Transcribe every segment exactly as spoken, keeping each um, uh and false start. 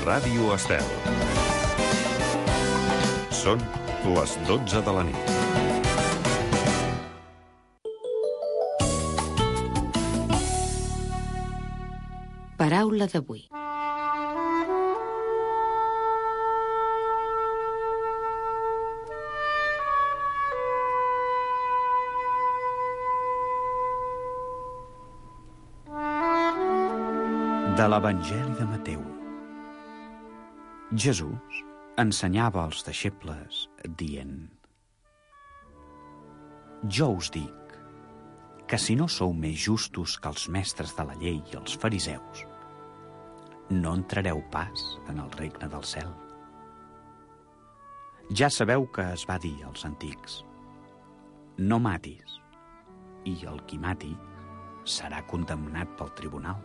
Ràdio Estel. Són les dotze de la nit. Paraula d'avui. De l'Evangeli de Mateu. Jesús ensenyava als deixebles dient: Jo us dic que si no sou més justos que els mestres de la llei i els fariseus, no entrareu pas en el regne del cel. Ja sabeu que es va dir als antics: no matis, i el qui mati serà condemnat pel tribunal.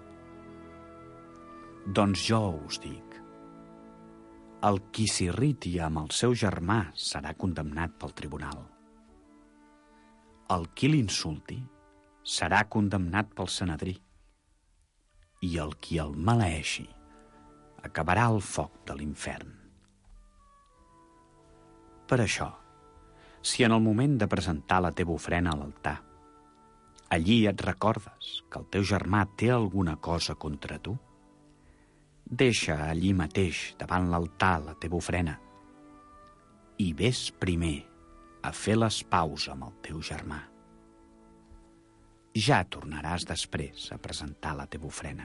Doncs jo us dic, el qui s'irriti amb el seu germà serà condemnat pel tribunal. El qui l'insulti serà condemnat pel Sanedrí, i el qui el maleeixi acabarà al foc de l'infern. Per això, si en el moment de presentar la teva ofrena a l'altar, allí et recordes que el teu germà té alguna cosa contra tu, deixa allí mateix, davant l'altar, la teva ofrena, i ves primer a fer les paus amb el teu germà. Ja tornaràs després a presentar la teva ofrena.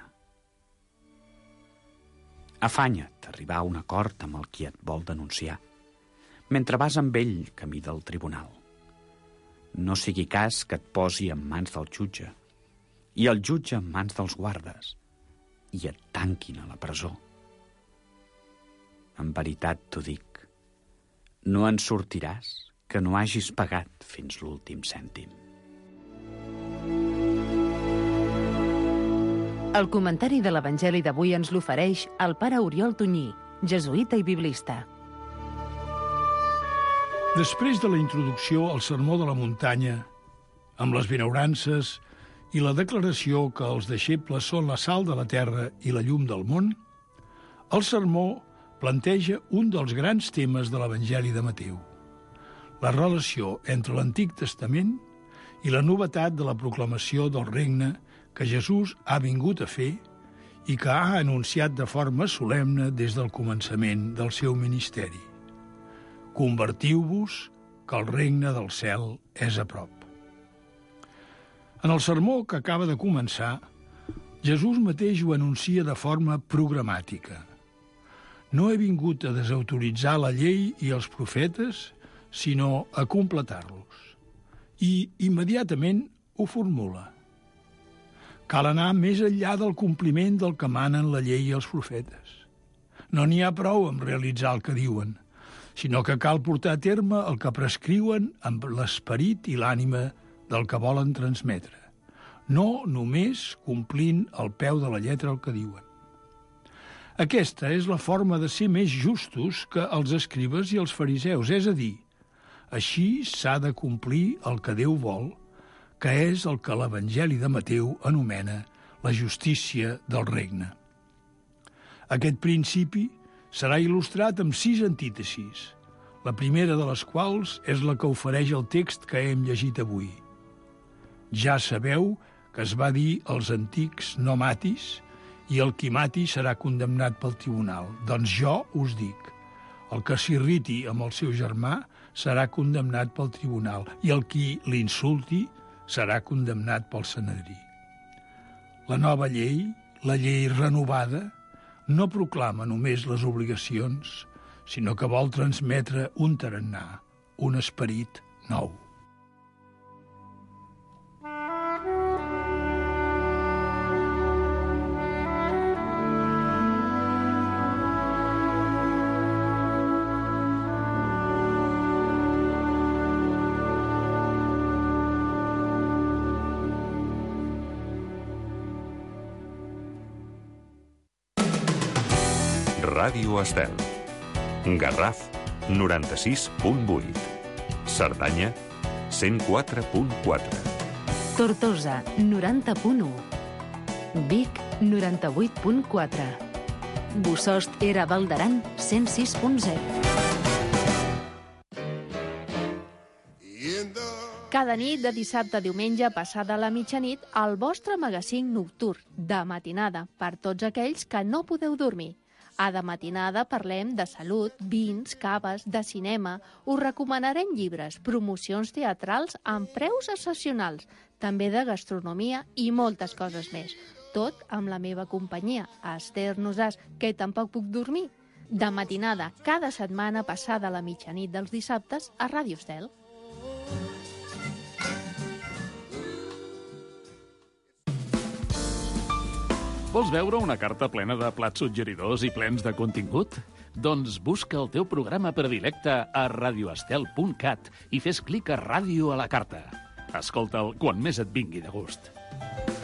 Afanya't a arribar a un acord amb el qui et vol denunciar, mentre vas amb ell camí del tribunal. No sigui cas que et posi en mans del jutge, i el jutge en mans dels guardes, i et tanquin a la presó. En veritat t'ho dic, no en sortiràs que no hagis pagat fins l'últim cèntim. El comentari de l'Evangeli d'avui ens l'ofereix el pare Oriol Tunyí, jesuïta i biblista. Després de la introducció al Sermó de la Muntanya, amb les benaurances i la declaració que els deixebles són la sal de la terra i la llum del món, el sermó planteja un dels grans temes de l'Evangeli de Mateu, la relació entre l'Antic Testament i la novetat de la proclamació del regne que Jesús ha vingut a fer i que ha anunciat de forma solemne des del començament del seu ministeri. Convertiu-vos, que el regne del cel és a prop. En el sermó que acaba de començar, Jesús mateix ho anuncia de forma programàtica. No he vingut a desautoritzar la llei i els profetes, sinó a completar-los. I immediatament ho formula. Cal anar més enllà del compliment del que manen la llei i els profetes. No n'hi ha prou amb realitzar el que diuen, sinó que cal portar a terme el que prescriuen amb l'esperit i l'ànima del que volen transmetre, no només complint al peu de la lletra el que diuen. Aquesta és la forma de ser més justos que els escribes i els fariseus, és a dir, així s'ha de complir el que Déu vol, que és el que l'Evangeli de Mateu anomena la justícia del regne. Aquest principi serà il·lustrat amb sis antítesis, la primera de les quals és la que ofereix el text que hem llegit avui. Ja sabeu que es va dir als antics no matis, i el qui mati serà condemnat pel tribunal. Doncs jo us dic, el que s'irriti amb el seu germà serà condemnat pel tribunal, i el qui l'insulti serà condemnat pel Sanedrí. La nova llei, la llei renovada, no proclama només les obligacions, sinó que vol transmetre un tarannà, un esperit nou. Ràdio Estel. Garraf, noranta-sis punt vuit. Cerdanya, cent quatre punt quatre. Tortosa, noranta punt u. Vic, noranta-vuit punt quatre. Bosost era Baldaran cent sis punt zero. Cada nit de dissabte a diumenge passada la mitjanit, el vostre magazín nocturn de matinada per tots aquells que no podeu dormir. A de matinada parlem de salut, vins, caves, de cinema, us recomanarem llibres, promocions teatrals amb preus excepcionals, també de gastronomia i moltes coses més. Tot amb la meva companyia, Esther Nosàs, que tampoc puc dormir. De matinada, cada setmana passada la mitjanit dels dissabtes a Ràdio Estel. Vols veure una carta plena de plats suggeridors i plens de contingut? Doncs busca el teu programa predilecte a radioestel punt cat i fes clic a Ràdio a la carta. Escolta'l quan més et vingui de gust.